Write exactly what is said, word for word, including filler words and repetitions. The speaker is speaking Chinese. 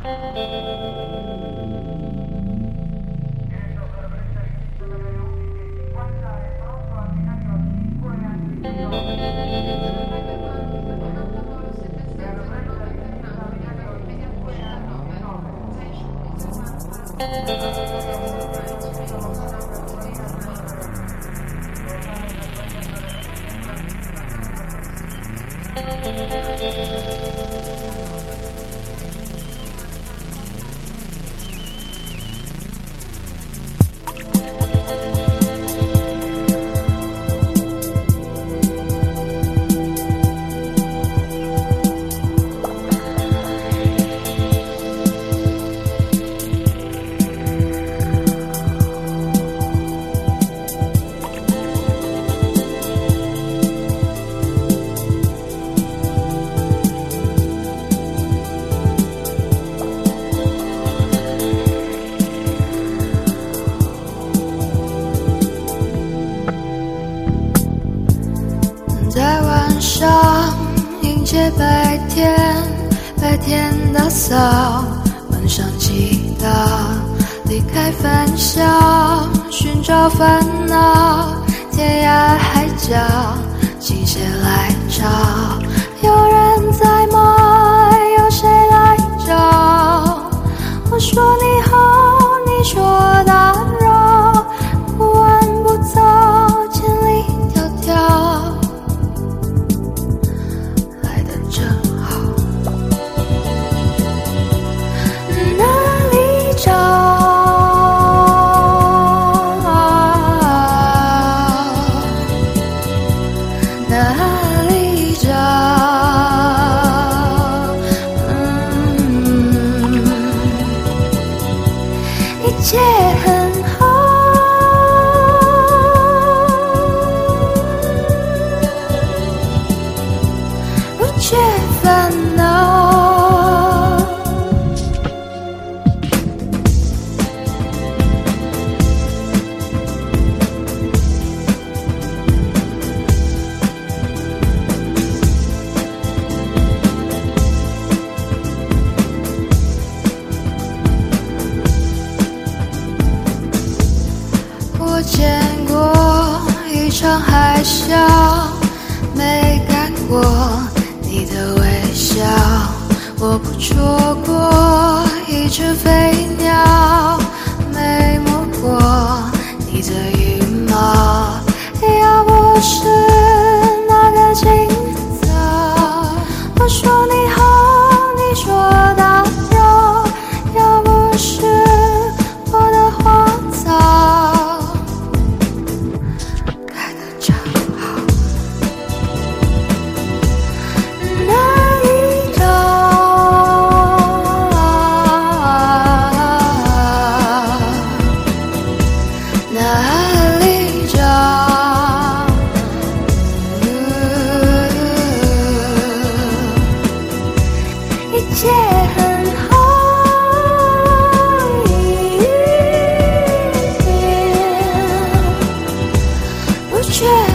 在晚上迎接白天，白天打扫，晚上祈祷，离开烦嚣，寻找烦恼，天涯海角，请谁来找？有人在吗？有谁来找？我说你好，你说打扰，不问不走，千里迢迢。哪里找？嗯，一切很好，不缺烦恼。我见过一场海啸，没看过你的微笑。我捕捉过一只飞鸟，没摸过你的羽毛。要不是那个清早，我说你好，你说打扰。要不是我的花草开得正好，哪里找？哪里找？一切很好，不缺。